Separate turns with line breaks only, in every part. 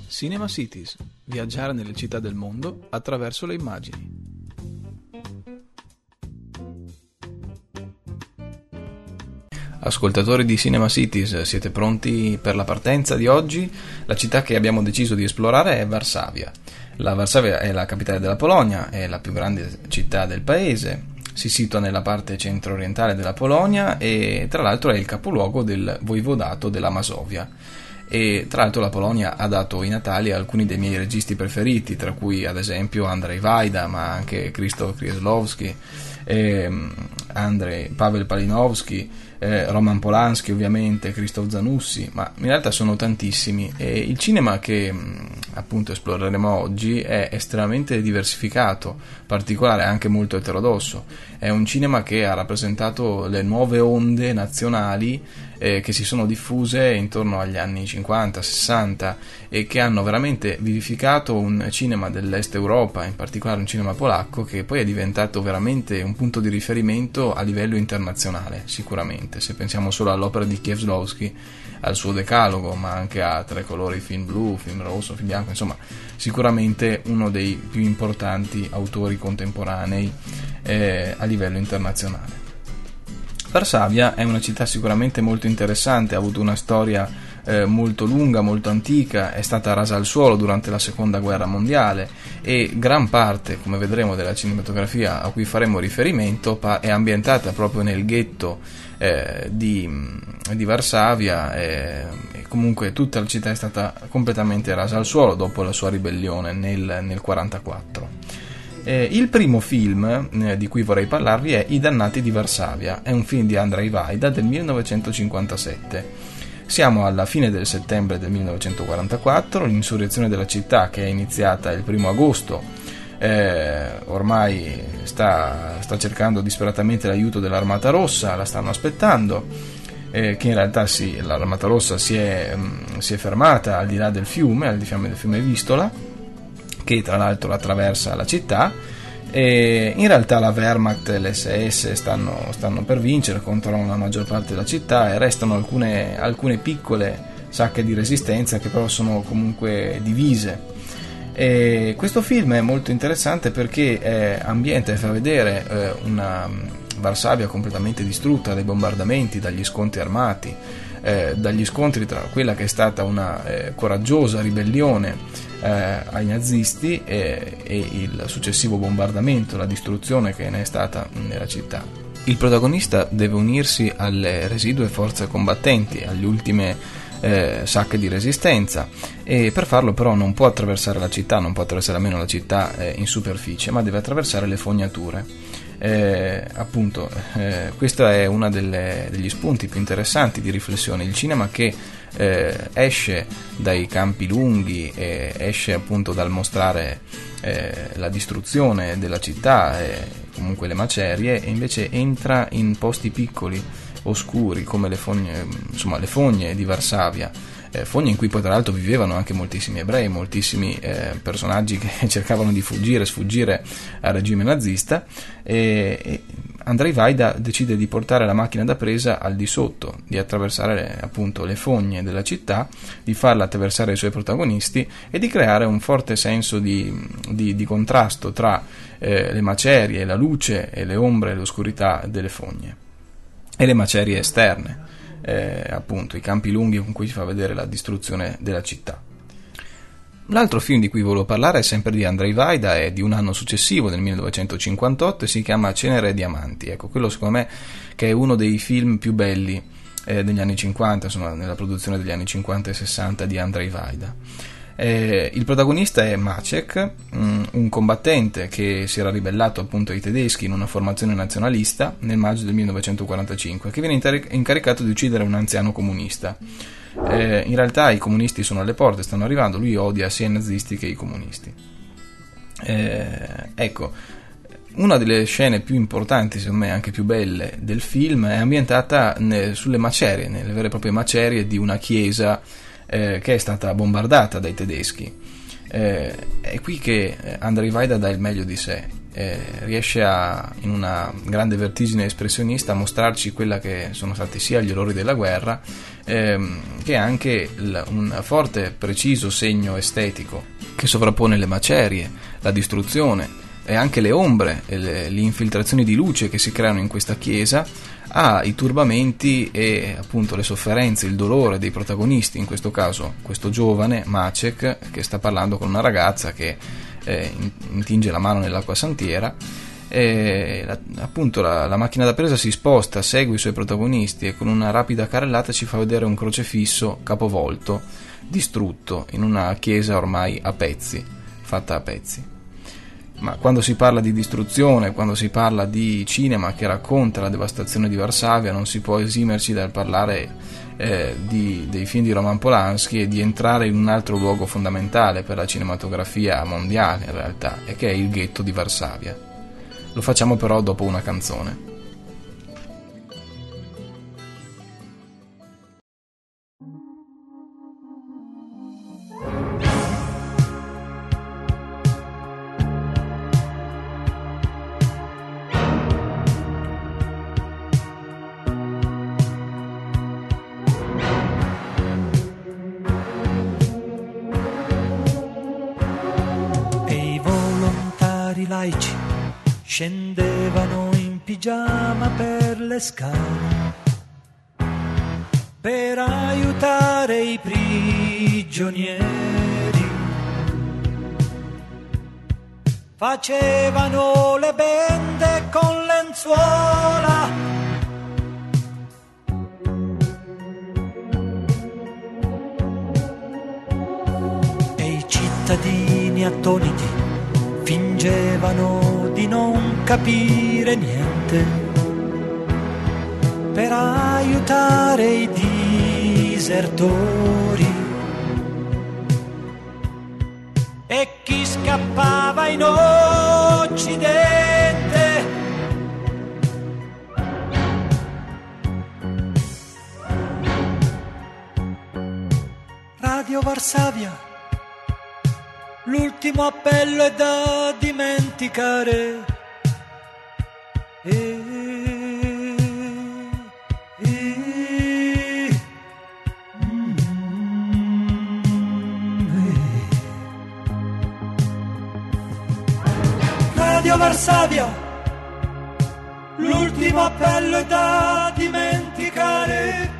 Cinema Cities, viaggiare nelle città del mondo attraverso le immagini. Ascoltatori di Cinema Cities, siete pronti per la partenza di oggi? La città che abbiamo deciso di esplorare è Varsavia. La Varsavia è la capitale della Polonia, è la più grande città del paese, si situa nella parte centro-orientale della Polonia e tra l'altro è il capoluogo del voivodato della Masovia. E tra l'altro la Polonia ha dato i natali a alcuni dei miei registi preferiti, tra cui ad esempio Andrzej Wajda, ma anche Krzysztof Kieslowski, Paweł Palinowski, Roman Polanski ovviamente, Krzysztof Zanussi, ma in realtà sono tantissimi. E il cinema che appunto esploreremo oggi è estremamente diversificato, particolare, anche molto eterodosso. È un cinema che ha rappresentato le nuove onde nazionali che si sono diffuse intorno agli anni 50-60 e che hanno veramente vivificato un cinema dell'Est Europa, in particolare un cinema polacco, che poi è diventato veramente un punto di riferimento a livello internazionale, sicuramente. Se pensiamo solo all'opera di Kieslowski, al suo decalogo, ma anche a Tre colori, film blu, film rosso, film bianco, insomma sicuramente uno dei più importanti autori contemporanei a livello internazionale. Varsavia è una città sicuramente molto interessante, ha avuto una storia molto lunga, molto antica, è stata rasa al suolo durante la seconda guerra mondiale e gran parte, come vedremo, della cinematografia a cui faremo riferimento è ambientata proprio nel ghetto di Varsavia e comunque tutta la città è stata completamente rasa al suolo dopo la sua ribellione nel 1944. Il primo film di cui vorrei parlarvi è I dannati di Varsavia, è un film di Andrzej Wajda del 1957. Siamo alla fine del settembre del 1944, l'insurrezione della città, che è iniziata il 1 agosto, ormai sta cercando disperatamente l'aiuto dell'Armata Rossa, la stanno aspettando, che in realtà l'Armata Rossa si è fermata al di là del fiume Vistola, che tra l'altro attraversa la città, e in realtà la Wehrmacht e l'SS stanno per vincere, controllano la maggior parte della città e restano alcune piccole sacche di resistenza che però sono comunque divise. E questo film è molto interessante perché ambienta e fa vedere una Varsavia completamente distrutta dai bombardamenti, dagli scontri armati, dagli scontri tra quella che è stata una coraggiosa ribellione ai nazisti e il successivo bombardamento, la distruzione che ne è stata nella città. Il protagonista deve unirsi alle residue forze combattenti, alle ultime sacche di resistenza, e per farlo però non può attraversare la città, non può attraversare almeno la città in superficie, ma deve attraversare le fognature. Questo è uno degli spunti più interessanti di riflessione. Il cinema che esce dai campi lunghi, esce appunto dal mostrare la distruzione della città, comunque le macerie, e invece entra in posti piccoli, oscuri, come le fogne di Varsavia, fogne in cui poi tra l'altro vivevano anche moltissimi ebrei, moltissimi personaggi che cercavano di sfuggire al regime nazista, e Andrzej Wajda decide di portare la macchina da presa al di sotto, di attraversare appunto le fogne della città, di farla attraversare ai suoi protagonisti e di creare un forte senso di contrasto tra le macerie, la luce e le ombre e l'oscurità delle fogne e le macerie esterne, appunto i campi lunghi con cui si fa vedere la distruzione della città. L'altro film di cui volevo parlare è sempre di Andrzej Wajda, è di un anno successivo, del 1958, e si chiama Cenere e Diamanti. Ecco, quello secondo me che è uno dei film più belli degli anni 50, insomma nella produzione degli anni 50 e 60 di Andrzej Wajda. Il protagonista è Maciek, un combattente che si era ribellato appunto ai tedeschi in una formazione nazionalista nel maggio del 1945, che viene incaricato di uccidere un anziano comunista. In realtà i comunisti sono alle porte, stanno arrivando, lui odia sia i nazisti che i comunisti. Ecco, una delle scene più importanti, secondo me anche più belle del film, è ambientata sulle macerie, nelle vere e proprie macerie di una chiesa che è stata bombardata dai tedeschi. È qui che Andrzej Wajda dà il meglio di sé. riesce in una grande vertigine espressionista a mostrarci quella che sono stati sia gli orrori della guerra che anche un forte preciso segno estetico che sovrappone le macerie, la distruzione e anche le ombre e le infiltrazioni di luce che si creano in questa chiesa, ai turbamenti e appunto le sofferenze, il dolore dei protagonisti, in questo caso questo giovane Maciek che sta parlando con una ragazza che intinge la mano nell'acqua santiera, e appunto la macchina da presa si sposta, segue i suoi protagonisti e con una rapida carrellata ci fa vedere un crocefisso capovolto, distrutto in una chiesa ormai a pezzi, fatta a pezzi. Ma quando si parla di distruzione, quando si parla di cinema che racconta la devastazione di Varsavia, non si può esimerci dal parlare dei film di Roman Polanski e di entrare in un altro luogo fondamentale per la cinematografia mondiale in realtà, e che è il ghetto di Varsavia. Lo facciamo però dopo una canzone.
Laici scendevano in pigiama per le scale per aiutare i prigionieri, facevano le bende con lenzuola e i cittadini attoniti fingevano di non capire niente per aiutare i disertori, e chi scappava in Occidente Radio Varsavia. L'ultimo appello è da dimenticare. Radio Varsavia, l'ultimo appello è da dimenticare.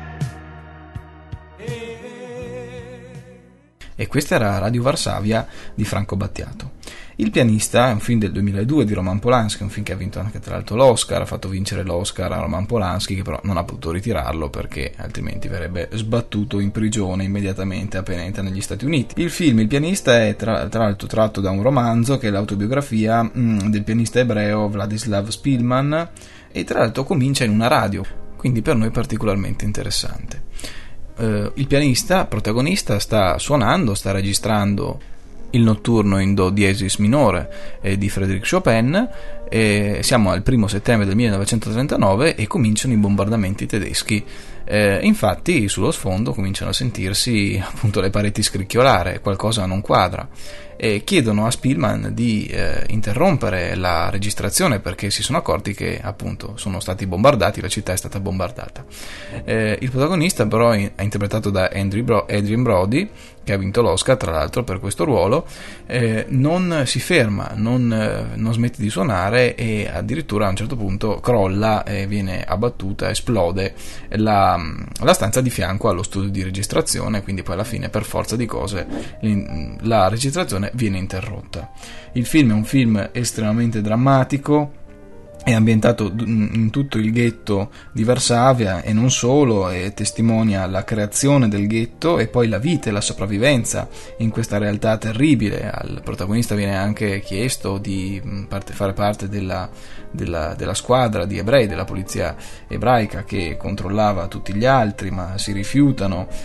E questa era Radio Varsavia di Franco Battiato. Il pianista è un film del 2002 di Roman Polanski, un film che ha vinto anche tra l'altro l'Oscar, ha fatto vincere l'Oscar a Roman Polanski, che però non ha potuto ritirarlo perché altrimenti verrebbe sbattuto in prigione immediatamente appena entra negli Stati Uniti. Il film Il pianista è tra l'altro tratto da un romanzo che è l'autobiografia del pianista ebreo Vladislav Spilman, e tra l'altro comincia in una radio, quindi per noi particolarmente interessante. Il pianista protagonista sta registrando il notturno in do diesis minore di Frédéric Chopin, siamo al 1 settembre del 1939 e cominciano i bombardamenti tedeschi. Infatti sullo sfondo cominciano a sentirsi appunto le pareti scricchiolare, qualcosa non quadra, e chiedono a Spilman di interrompere la registrazione perché si sono accorti che appunto sono stati bombardati, la città è stata bombardata. Il protagonista però è interpretato da Adrien Brody, che ha vinto l'Oscar tra l'altro per questo ruolo, non si ferma, non smette di suonare e addirittura a un certo punto crolla e viene abbattuta, esplode la stanza di fianco allo studio di registrazione, quindi poi alla fine per forza di cose la registrazione viene interrotta. Il film è un film estremamente drammatico, è ambientato in tutto il ghetto di Varsavia e non solo, e testimonia la creazione del ghetto e poi la vita e la sopravvivenza in questa realtà terribile. Al protagonista viene anche chiesto di fare parte della squadra di ebrei, della polizia ebraica che controllava tutti gli altri, ma si rifiutano.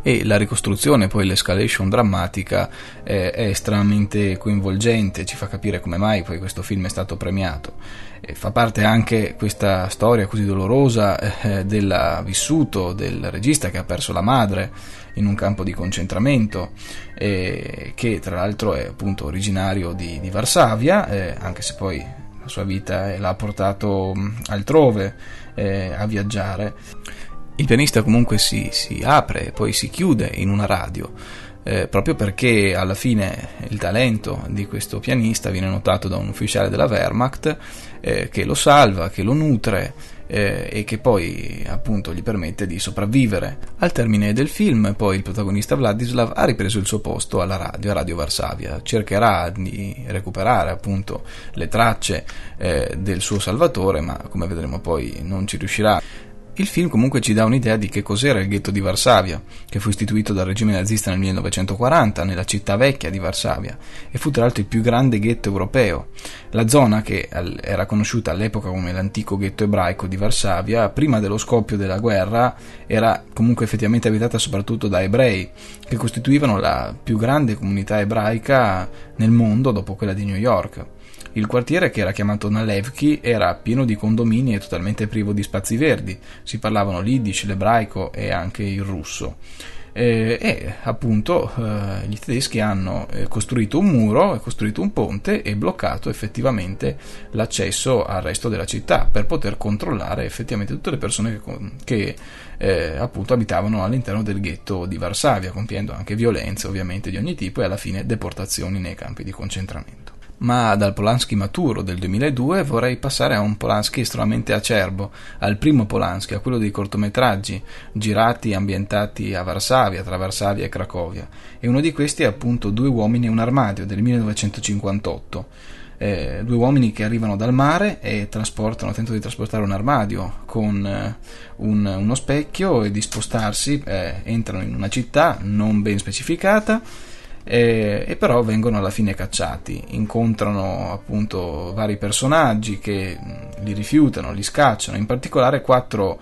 e la ricostruzione, poi l'escalation drammatica è estremamente coinvolgente, ci fa capire come mai poi questo film è stato premiato. Fa parte anche questa storia così dolorosa del vissuto del regista che ha perso la madre in un campo di concentramento, che tra l'altro è appunto originario di Varsavia, anche se poi la sua vita l'ha portato altrove a viaggiare. Il pianista comunque si apre e poi si chiude in una radio, proprio perché alla fine il talento di questo pianista viene notato da un ufficiale della Wehrmacht, che lo salva, che lo nutre, e che poi appunto gli permette di sopravvivere. Al termine del film poi il protagonista Vladislav ha ripreso il suo posto alla radio, a Radio Varsavia, cercherà di recuperare appunto le tracce del suo salvatore, ma come vedremo poi non ci riuscirà. Il film comunque ci dà un'idea di che cos'era il ghetto di Varsavia, che fu istituito dal regime nazista nel 1940 nella città vecchia di Varsavia e fu tra l'altro il più grande ghetto europeo. La zona, che era conosciuta all'epoca come l'antico ghetto ebraico di Varsavia, prima dello scoppio della guerra era comunque effettivamente abitata soprattutto da ebrei, che costituivano la più grande comunità ebraica nel mondo dopo quella di New York. Il quartiere, che era chiamato Nalevki, era pieno di condomini e totalmente privo di spazi verdi. Si parlavano l'Yiddish, l'ebraico e anche il russo. E appunto gli tedeschi hanno costruito un muro, costruito un ponte e bloccato effettivamente l'accesso al resto della città per poter controllare effettivamente tutte le persone che appunto abitavano all'interno del ghetto di Varsavia, compiendo anche violenze ovviamente di ogni tipo e alla fine deportazioni nei campi di concentramento. Ma dal Polanski maturo del 2002 vorrei passare a un Polanski estremamente acerbo, al primo Polanski, a quello dei cortometraggi girati e ambientati a Varsavia, tra Varsavia e Cracovia, e uno di questi è appunto Due uomini e un armadio del 1958. Due uomini che arrivano dal mare e tentano di trasportare un armadio con uno specchio e di spostarsi, entrano in una città non ben specificata, e però vengono alla fine cacciati. Incontrano appunto vari personaggi che li rifiutano, li scacciano, in particolare 4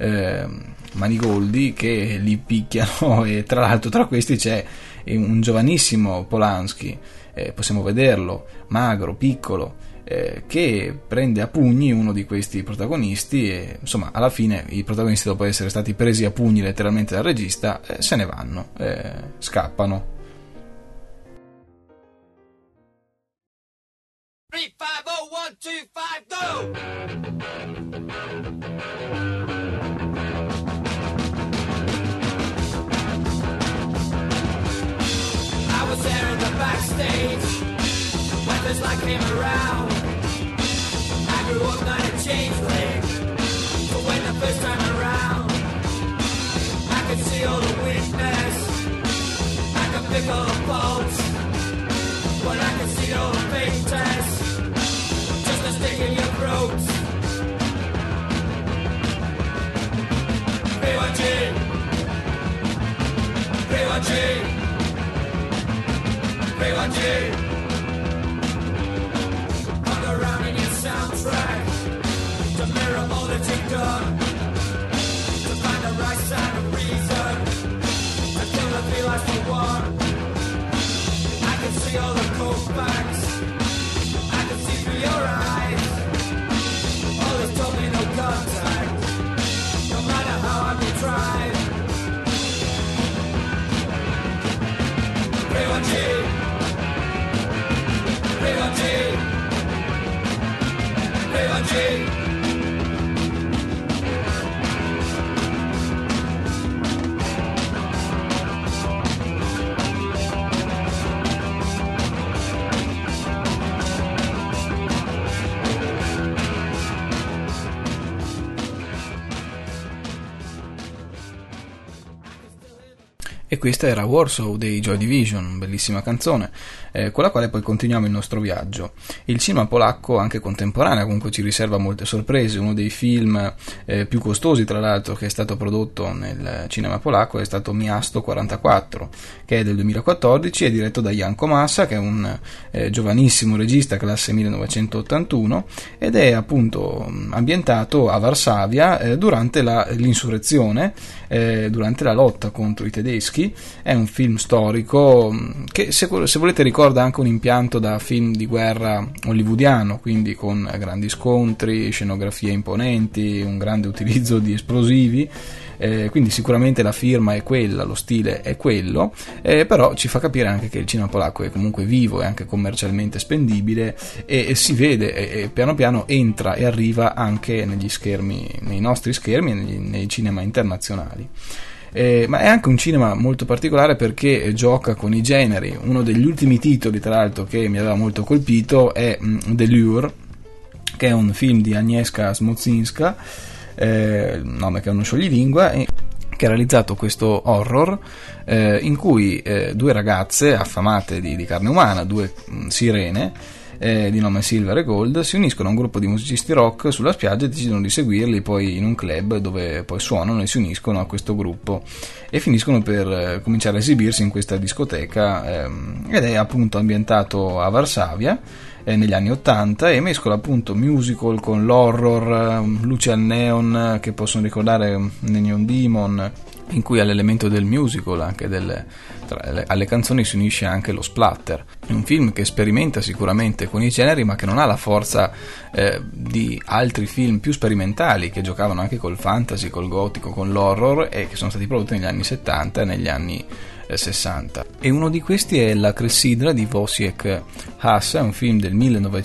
manigoldi che li picchiano, e tra l'altro tra questi c'è un giovanissimo Polanski, possiamo vederlo, magro, piccolo, che prende a pugni uno di questi protagonisti e insomma alla fine i protagonisti, dopo essere stati presi a pugni letteralmente dal regista, se ne vanno, scappano.
3, 5, 1, 2, 5, go! I was there in the backstage when this light came around. I grew up not a changeling, but when the first time around I could see all the weakness, I could pick all the faults, but I could see all the fake tests, just a stick in your throat. Privacy, privacy, privacy. Hung around in your soundtrack to mirror all that you've done, to find the right sound of reason, until the feel last for one. I can see all the cold facts, I can see through your eyes. All this told me no contact, no matter how I can try. Privacy, privacy, privacy.
E questa era Warsaw dei Joy Division, bellissima canzone, con la quale poi continuiamo il nostro viaggio. Il cinema polacco, anche contemporaneo, comunque ci riserva molte sorprese. Uno dei film più costosi, tra l'altro, che è stato prodotto nel cinema polacco è stato Miasto 44, che è del 2014, è diretto da Jan Komasa, che è un giovanissimo regista, classe 1981, ed è appunto ambientato a Varsavia durante l'insurrezione, durante la lotta contro i tedeschi. È un film storico che, se volete, ricorda anche un impianto da film di guerra hollywoodiano, quindi con grandi scontri, scenografie imponenti, un grande utilizzo di esplosivi. Quindi sicuramente la firma è quella, lo stile è quello, però ci fa capire anche che il cinema polacco è comunque vivo e anche commercialmente spendibile, e si vede, e piano piano entra e arriva anche negli schermi, nei nostri schermi e nei cinema internazionali. Ma è anche un cinema molto particolare perché gioca con i generi. Uno degli ultimi titoli, tra l'altro, che mi aveva molto colpito è The Lure, che è un film di Agnieszka Smoczynska, nome che è uno scioglilingua, che ha realizzato questo horror in cui due ragazze affamate di carne umana, due sirene di nome Silver e Gold, si uniscono a un gruppo di musicisti rock sulla spiaggia e decidono di seguirli poi in un club dove poi suonano e si uniscono a questo gruppo e finiscono per cominciare a esibirsi in questa discoteca, ed è appunto ambientato a Varsavia negli anni 80 e mescola appunto musical con l'horror, luci al neon che possono ricordare Neon Demon, in cui all'elemento del musical, anche alle canzoni, si unisce anche lo splatter. È un film che sperimenta sicuramente con i generi, ma che non ha la forza di altri film più sperimentali che giocavano anche col fantasy, col gotico, con l'horror, e che sono stati prodotti negli anni 70 e negli anni 60. E uno di questi è La Clessidra di Wojciech Haas, è un film del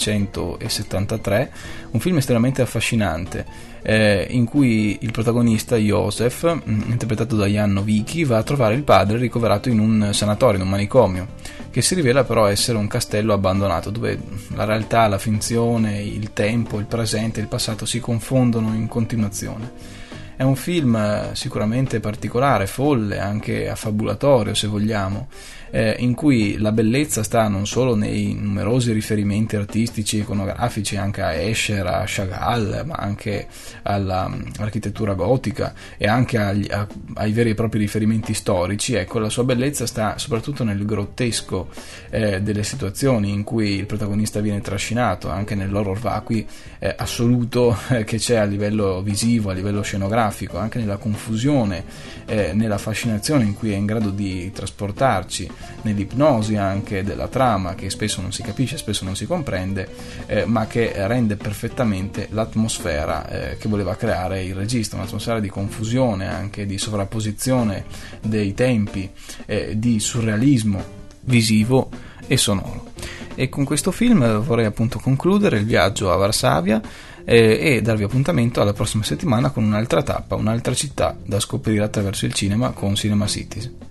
1973, un film estremamente affascinante, in cui il protagonista Józef, interpretato da Jan Nowicki, va a trovare il padre ricoverato in un sanatorio, in un manicomio, che si rivela però essere un castello abbandonato, dove la realtà, la finzione, il tempo, il presente e il passato si confondono in continuazione. È un film sicuramente particolare, folle, anche affabulatorio se vogliamo, in cui la bellezza sta non solo nei numerosi riferimenti artistici e iconografici anche a Escher, a Chagall, ma anche all'architettura gotica e anche ai veri e propri riferimenti storici. Ecco, la sua bellezza sta soprattutto nel grottesco delle situazioni in cui il protagonista viene trascinato, anche nell'horror vacui assoluto che c'è a livello visivo, a livello scenografico, anche nella confusione, nella fascinazione in cui è in grado di trasportarci, nell'ipnosi anche della trama, che spesso non si capisce, spesso non si comprende, ma che rende perfettamente l'atmosfera che voleva creare il regista, un'atmosfera di confusione, anche di sovrapposizione dei tempi, di surrealismo visivo e sonoro. E con questo film vorrei appunto concludere il viaggio a Varsavia e darvi appuntamento alla prossima settimana con un'altra tappa, un'altra città da scoprire attraverso il cinema con Cinema Cities.